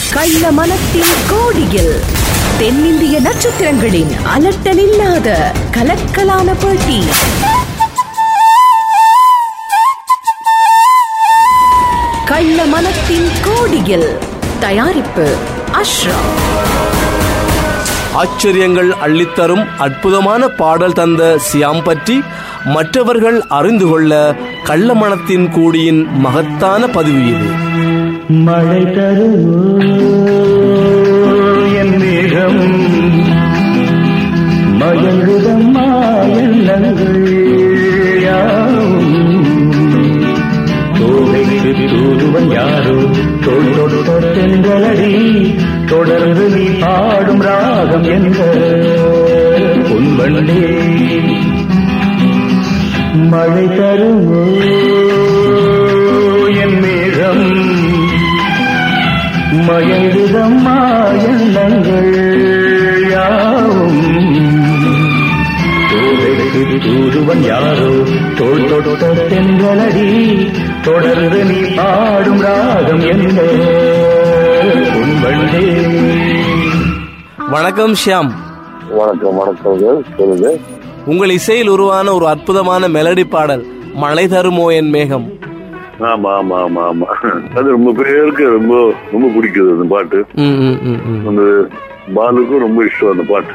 கள்ள மனத்தின் கோடியில் தென்னிந்திய நட்சத்திரங்களின் அலட்டலில்லாத கலக்கலான போட்டி. கள்ள மனத்தின் கோடியில். தயாரிப்பு அஷ்ரப். ஆச்சரியங்கள் அள்ளித்தரும் அற்புதமான பாடல் தந்த சியாம் பற்றி மற்றவர்கள் அறிந்து கொள்ள கள்ளமனத்தின் கூடியின் மகத்தான பதிவு இது. மழை தரும் என் மேகம் மயங்குதம்மா எண்ணங்கள் யாவும் தோகைக்கு தூதுவன் யாரோ தோல் தொட்ட தென்றலடி தொடர்ந்து நீ பாடும் ராகம் என்ற பொன்வண்டே. மழை தருமோ என் மேகம் மயங்குதம்மா எண்ணங்கள் யாவும் தோகைக்கு தூதுவன் யாரோ தோல் தொட்ட தென்றலடி தொடர்ந்து நீ பாடும் ராகம் என்ற பொன்வண்டே. வணக்கம் ஷியாம். வணக்கம். சொல்லுங்க. உங்கள் இசையில் உருவான ஒரு அற்புதமான மெலடி பாடல் மழை தருமோ என் மேகம். ஆமா ஆமா ஆமா ஆமா அது ரொம்ப பேருக்கு ரொம்ப ரொம்ப பிடிக்குது அந்த பாட்டு. அந்த பாலுக்கும் ரொம்ப இஷ்டம் அந்த பாட்டு.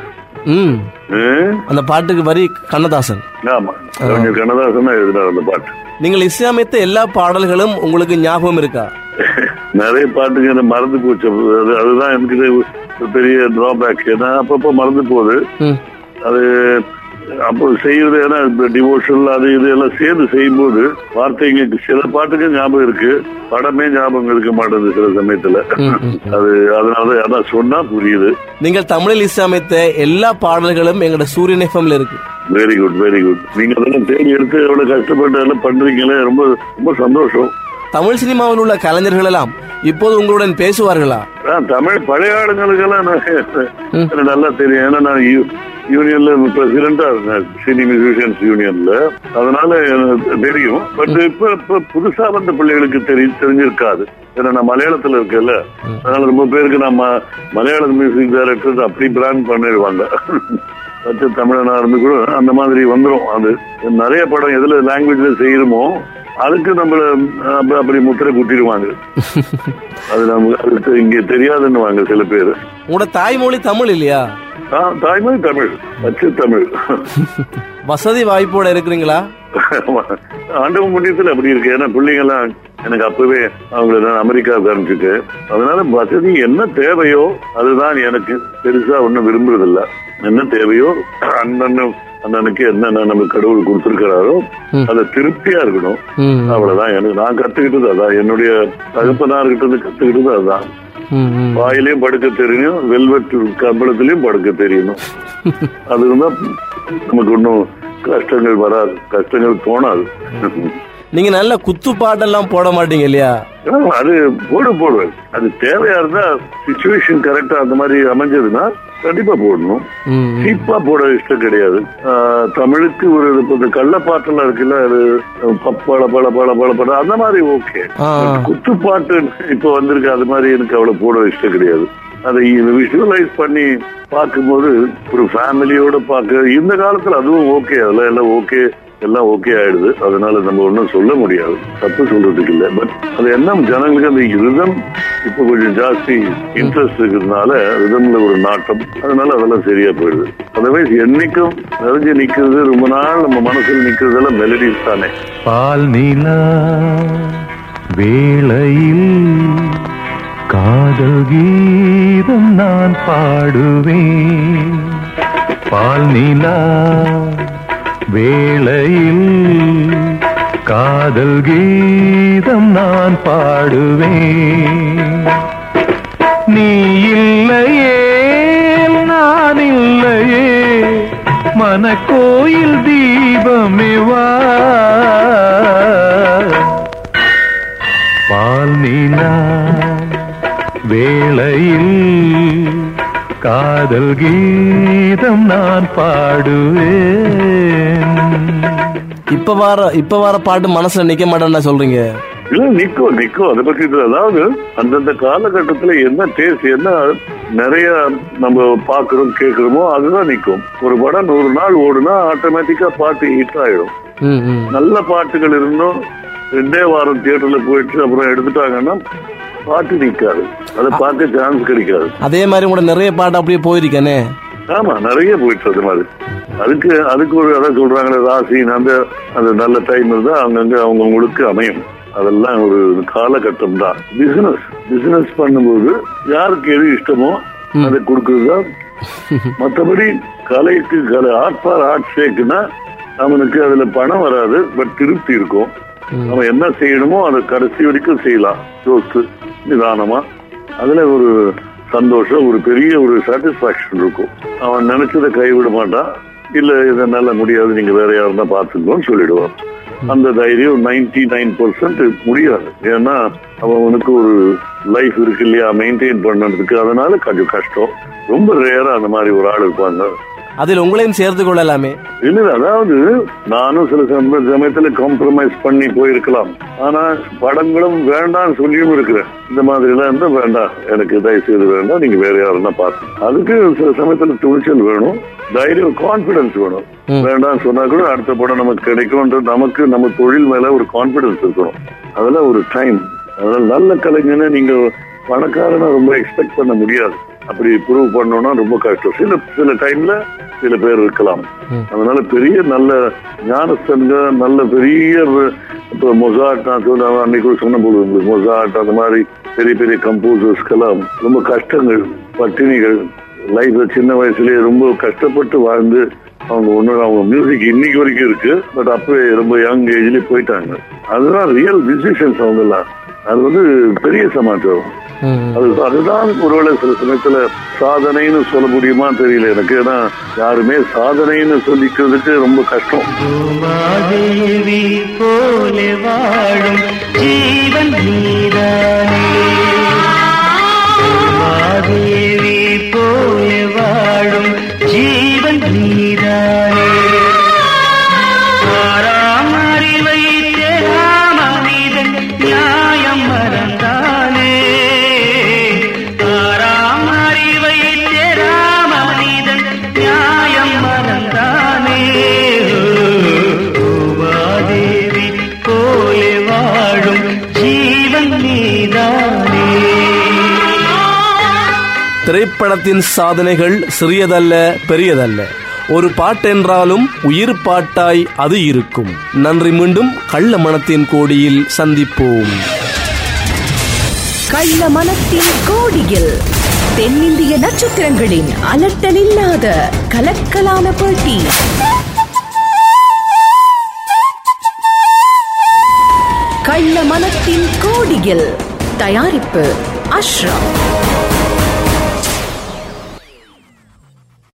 அந்த பாட்டுக்கு வரி கண்ணதாசன். ஆமா, கண்ணதாசன் தான் எழுதினார் அந்த பாட்டு. நீங்கள் இசையமைத்த எல்லா பாடல்களும் உங்களுக்கு ஞாபகம் இருக்கா? நிறைய பாட்டுங்க எனக்கு மறந்து போச்சு. அதுதான் எனக்கு பெரிய டிராபேக். ஏன்னா அப்பப்போ மறந்து போகுது. அது அப்போ செய்யறது, ஏன்னா டிவோஷனல் அது இது எல்லாம் சேர்ந்து செய்யும்போது வார்த்தைங்க சில பாட்டுக்கு ஞாபகம் இருக்கு, படமே ஞாபகம் இருக்க மாட்டேங்குது சில சமயத்துல. அது அதனால அதான் சொன்னா புரியுது. நீங்கள் தமிழில் இசையமைத்த எல்லா பாடல்களும் எங்களோட சூரியன் எஃப்எம்ல இருக்கு. Very good very good. நீங்க அதெல்லாம் தேடி எடுத்து எவ்வளவு கஷ்டப்பட்டு எல்லாம் பண்றீங்களே, ரொம்ப ரொம்ப சந்தோஷம். தமிழ் சினிமாவில் உள்ள கலைஞர்கள் எல்லாம் இப்போது உங்களுடன் பேசுவார்களா? தமிழ் பழைய ஆளுங்களுக்கெல்லாம் நல்லா தெரியும். ஏன்னா நான் யூனியன்ல பிரசிடென்டா இருந்தேன், சினி மியூசிஷியன்ஸ் யூனியன்ல. அதனால எனக்கு தெரியும். பட் இப்ப புதுசா வந்த பிள்ளைகளுக்கு தெரிஞ்சிருக்காது. ஏன்னா நான் மலையாளத்துல இருக்கேன்ல, அதனால ரொம்ப பேருக்கு நம்ம மலையாள மியூசிக் டைரக்டர் அப்படி பிராண்ட் பண்ணிடுவாங்க. பச்சை தமிழனா இருந்து கூட அந்த மாதிரி வந்துடும். அது நிறைய படம் எதுல லாங்குவேஜ்ல செய்யணுமோ அதுக்கு நம்மள அப்படி முத்திரை குத்திடுவாங்க. அது நமக்கு இங்க தெரியாதுன்னு சில பேரு. உங்களோட தாய்மொழி தமிழ் இல்லையா? தாய்மொழி தமிழ், அச்சு தமிழ். வசதி வாய்ப்போட இருக்கிறீங்களா? ஆண்டவன் முன்னியத்துல அப்படி இருக்கு. ஏன்னா பிள்ளைங்க எல்லாம் எனக்கு அப்பவே அவங்கள நான் அமெரிக்காவுக்கு அனுப்பிச்சுட்டு, அதனால வசதி என்ன தேவையோ அதுதான். எனக்கு பெருசா ஒன்னும் விரும்புறது இல்ல. என்ன தேவையோ அண்ணனுக்கு என்னென்ன நம்ம கடவுள் கொடுத்திருக்கிறாரோ அதை திருப்தியா இருக்கணும். அவ்வளவுதான் எனக்கு நான் கத்துக்கிட்டது. அதான் என்னுடைய தகப்பனார்கிட்ட இருந்து கத்துக்கிட்டது. அதுதான். வாயிலையும் படுக்க தெரியணும், வெல்வெட் கம்பளத்திலையும் படுக்க தெரியணும். அது இருந்தா நமக்கு ஒன்னும் கஷ்டங்கள் வராது, கஷ்டங்கள் தோணாது. நீங்க நல்ல குத்து பாட்டெல்லாம் போட மாட்டீங்க இல்லையா? அது போடுவேன். அது தேவையா இருந்தா சிச்சுவேஷன் கரெக்டா அந்த மாதிரி அமைஞ்சதுன்னா கண்டிப்பா போடணும். சீப்பா போட இஷ்டம் கிடையாது. தமிழுக்கு ஒரு கள்ள பாட்டெல்லாம் இருக்குல்ல, அது பல பல பல பல பல அந்த மாதிரி ஓகே. குத்துப்பாட்டு இப்ப வந்திருக்கு, அது மாதிரி எனக்கு அவ்வளவு போட இஷ்டம் கிடையாது. அதை விஷுவலைஸ் பண்ணி பார்க்கும்போது ஒரு ஃபேமிலியோட பார்க்க இந்த காலத்துல அதுவும் ஓகே. அதெல்லாம் எல்லாம் ஓகே, எல்லாம் ஓகே ஆயிடுது. அதனால நம்ம ஒன்னும் சொல்ல முடியாது, தப்பு சொல்றதுக்கு இல்லை. பட் அது என்ன, ஜனங்களுக்கு அந்த ரிதம் இப்ப கொஞ்சம் ஜாஸ்தி இன்ட்ரெஸ்ட் இருக்கிறதுனால ரிதம்ல ஒரு நாட்டம், அதனால அதெல்லாம் சரியா போயிடுது. அதர்வைஸ் என்னைக்கும் நிறைஞ்சு நிக்கிறது, ரொம்ப நாள் நம்ம மனசுல நிக்கிறதெல்லாம் மெலடிஸ் தானே. பால் நிலா வேளையில் காதல் கீதம் நான் பாடுவேன். பால் நிலா வேளையில் காதல் கீதம் நான் பாடுவேன். நீ இல்லையே நான் இல்லையே மனக்கோயில் தீபமே வா. பால் நிலா வேளையில் காதல் கீதம் நான் பாடுவேன். இப்ப வர பாட்டு மனசுல நிக்க மாட்டேன்னு சொல்றீங்க. இல்ல நிக்கும் அதை பத்தி. அதாவது அந்தந்த காலகட்டத்துல என்ன டேஸ்ட், என்ன நிறைய நம்ம பாக்குறோம் கேட்கிறோமோ அதுதான் நிக்கும். ஒரு படம் 100 நாள் ஓடுனா ஆட்டோமேட்டிக்கா பாட்டு ஹிட் ஆயிடும். நல்ல பாட்டுகள் இருந்தும் 2 வாரம் தியேட்டர்ல போயிட்டு அப்புறம் எடுத்துட்டாங்கன்னா பாட்டு நிக்காது, அதை பார்க்க சான்ஸ் கிடைக்காது. அதே மாதிரி கூட நிறைய பாட்டு அப்படியே போயிருக்கேனே. ஆமா, நிறைய போயிட்டு அது மாதிரி. அதுக்கு ஒரு அதான் சொல்றாங்களே ராசி, அந்த நல்ல டைம் இருந்தா அங்கங்க அவங்களுக்கு அமையும். அதெல்லாம் ஒரு காலகட்டம் தான். பிசினஸ் பண்ணும்போது யாருக்கு எது இஷ்டமோ அதை கொடுக்கறது தான். மற்றபடி கலைக்கு ஆர்ட் ஃபார் ஆர்ட் சேக்குன்னா அவனுக்கு அதுல பணம் வராது, பட் திருப்தி இருக்கும். அவன் என்ன செய்யணுமோ அதை கடைசி வரைக்கும் செய்யலாம், யோசித்து நிதானமா. அதுல ஒரு சந்தோஷம், ஒரு பெரிய ஒரு சாட்டிஸ்பாக்சன் இருக்கும். அவன் நினைச்சதை கைவிட மாட்டான். இல்ல இதனால முடியாது, நீங்க வேற யாருன்னா பாத்துக்கோன்னு சொல்லிடுவான். அந்த தைரியம் 99% முடியாது. ஏன்னா அவனுக்கு ஒரு லைஃப் இருக்கு இல்லையா, மெயின்டைன் பண்ணதுக்கு. அதனால கொஞ்சம் கஷ்டம். ரொம்ப ரேரா அந்த மாதிரி ஒரு ஆள் இருப்பாங்க. அதில் உங்களையும் சேர்த்து கொள்ளலாமே. இல்ல, அதாவது நானும் சில சமயத்துல காம்ப்ரமைஸ் பண்ணி போயிருக்கலாம். ஆனா படங்களும் வேண்டாம் சொல்லியும் இருக்கிறேன். இந்த மாதிரி எல்லாம் இருந்தா வேண்டாம், எனக்கு தயவு செய்து வேண்டாம், நீங்க வேற யாருன்னா பார்த்து. அதுக்கு சில சமயத்துல துணிச்சல் வேணும், தைரியம், கான்பிடன்ஸ் வேணும். வேண்டாம் சொன்னா கூட அடுத்த படம் நமக்கு கிடைக்கும்ன்றது, நமக்கு நம்ம தொழில் மேல ஒரு கான்பிடன்ஸ் இருக்கணும். அதெல்லாம் ஒரு டைம். அதனால நல்ல கலைஞனை நீங்க பணக்காரனா ரொம்ப எக்ஸ்பெக்ட் பண்ண முடியாது. அப்படி ப்ரூவ் பண்ணோம்னா ரொம்ப கஷ்டம். சில டைம்ல சில பேர் இருக்கலாம். அதனால பெரிய நல்ல ஞானஸ்தன்க, நல்ல பெரிய இப்போ மொசார்ட், நான் சொல்ல அன்னைக்கு சொன்ன போது உங்களுக்கு மொசார்ட், அந்த மாதிரி பெரிய பெரிய கம்போசர்ஸ்க்கெல்லாம் ரொம்ப கஷ்டங்கள், பட்டினிகள், லைஃப்ல சின்ன வயசுலயே ரொம்ப கஷ்டப்பட்டு வாழ்ந்து அவங்க மியூசிக் இன்னைக்கு வரைக்கும் இருக்கு. பட் அப்பவே ரொம்ப யங் ஏஜ்லயே போயிட்டாங்க. அதுதான் ரியல் மியூசிஷியன்ஸ் அவங்க எல்லாம். அது பெரிய சமாச்சாரம். அதுதான் ஒருவேளை சில சமயத்துல சாதனைன்னு சொல்ல முடியுமா தெரியல எனக்கு. ஏன்னா யாருமே சாதனைன்னு சொல்லிக்கிறதுக்கு ரொம்ப கஷ்டம். திரைப்படத்தின் சாதனைகள் சிறியதல்ல, பெரியதல்ல. ஒரு பாட்டென்றாலும் உயிர் பாட்டாய் அது இருக்கும். நன்றி. மீண்டும் கள்ள மனத்தின் கோடியில் சந்திப்போம். கள்ள மனத்தின் கோடியில் தென்னிந்திய நட்சத்திரங்களின் அலட்டலில்லாத கலக்கலான போட்டி. கள்ள மனத்தின் கோடியில். தயாரிப்பு அஷ்ரப்.